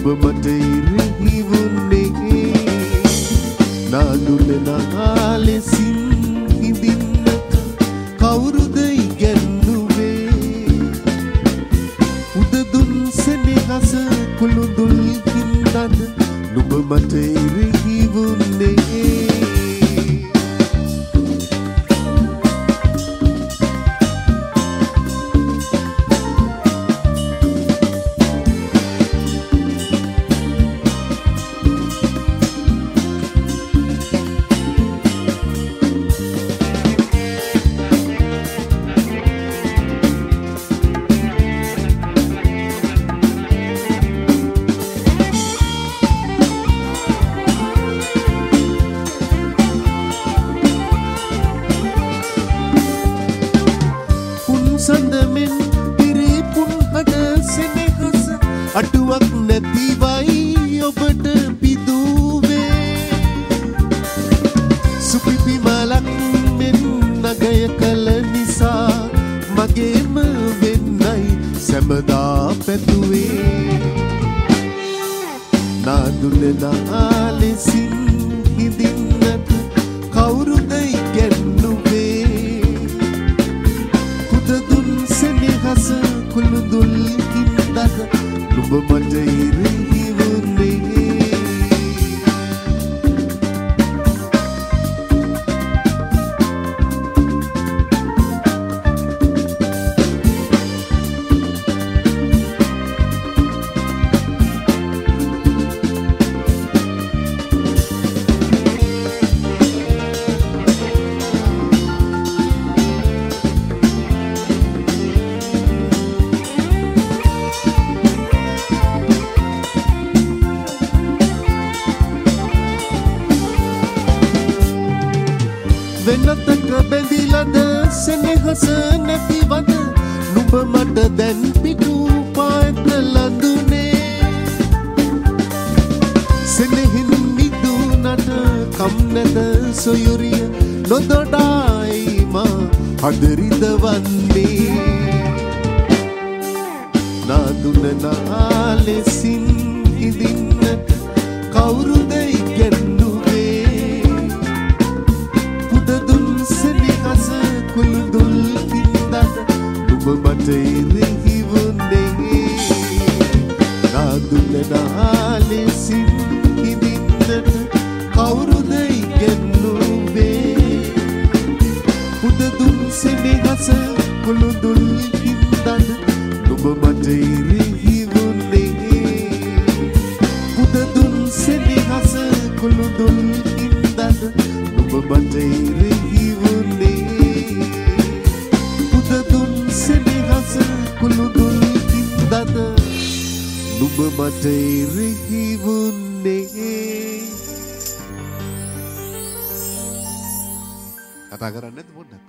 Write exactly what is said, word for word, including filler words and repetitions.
මට ඉරිහිවුන්නේ නාදුල නාලෙසින් හිඳින්නට කවුරුද ඉගැන්නුවේ උදදුන් සෙනෙහස කුළුඳුල් හින්දද නුඹ මට ඉරිහිවුන්නේ සඳමෙන් පිරේපුන් හඩ සෙනෙහස අඩුවක් නැතිවයි ඔබට පිදුවේ සුපිපි මලක් මෙන් නගය කළ නිසා මගේම වෙන්නයි සැමදා පැතුවේ නාදුල නාලෙසින් හිඳින්නට කවුරුද ඉගැන්නුවේ සෙනෙහස කුළුඳුල් හින්දද නුඹ මට ඉරිහිවුන්නේ වෙනතක බැඳිලද සෙනෙහස නැතිවද නුඹ මට දැන් පිටු පාට ලඳුනේ සෙනෙහින් මිදුනට කම් නැත සොයුරිය නොදොඩායි මා හදරිද වන්නේ නාදුල නාලෙසින් හිඳින්නට කවුරුද ඉගැන්නුවේ සෙනෙහස කුළුඳුල් හින්දද නුඹ මට ඉරිහිවුන්නේ නාදුල නාලෙසින් හිඳින්නට කවුරුද ඉගැන්නුවේ උදදුන් සෙනෙහස කුළුඳුල් හින්දද නුඹ මට ඉරිහිවුන්නේ උදදුන් සෙනෙහස කුළුඳුල් හින්දද නුඹ මට ඉරිහිවුන්නේ උදදුන් සෙනෙහස කුළුඳුල් හින්දද නුඹ මට ඉරිහිවුන්නේ කතා කරන්නේ නැද්ද පොඩ්ඩක්